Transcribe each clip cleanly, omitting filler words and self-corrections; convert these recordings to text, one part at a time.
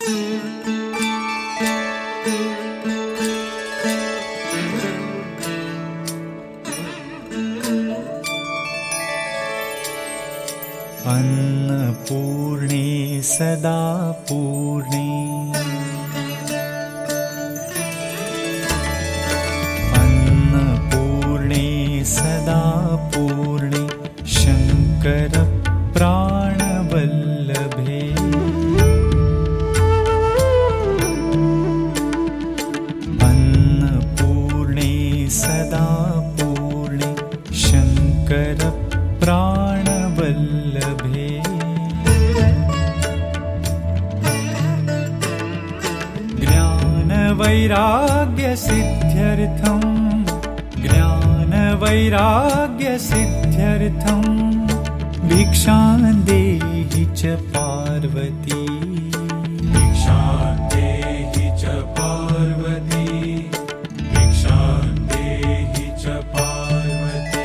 अन्नपूर्णे सदा पूर्णे अन्नपूर्णे सदा पूर्णे शंकर प्राणवल्लभे अन्नपूर्णे सदा पूर्णे शंकर प्राणवल्लभे ज्ञानवैराग्यसिद्ध्यर्थं भिक्षां देहि च पार्वती भिक्षां देहि च पार्वती भिक्षां देहि च पार्वती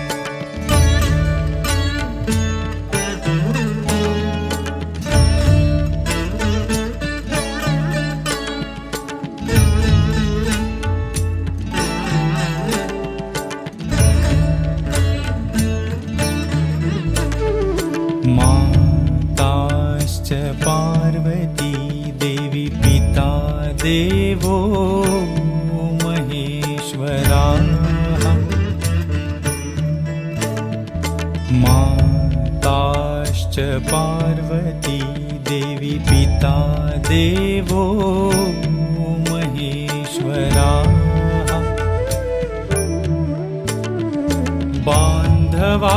माताश्च पार्वती देवी पिता देवो महेश्वराः माताश्च पार्वती देवी पिता देवो महेश्वराः बान्धवा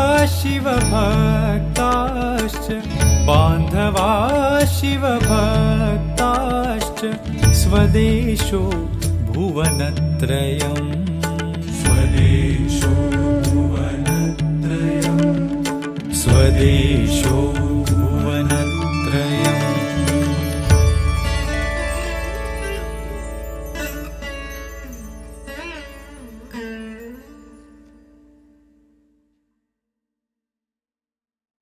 शिवभक्ताश्च स्वदेशो भुवनत्रयम् स्वदेशो